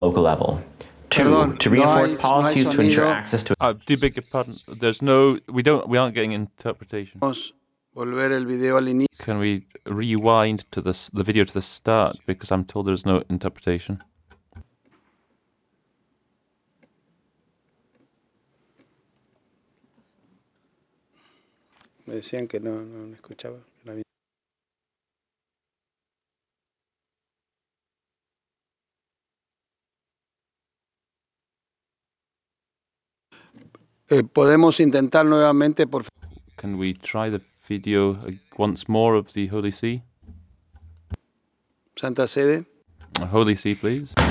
local level. Two, Perdón, to no reinforce hay policies to ensure sonido. access to. Do beg your pardon. We aren't getting interpretation. Vamos a volver el video al inicio. Can we rewind to the video to the start, because I'm told there's no interpretation. Me decían que no escuchaba. Podemos intentar nuevamente, por favor. Can we try the video once more of the Holy See? Santa Sede. Holy See, please.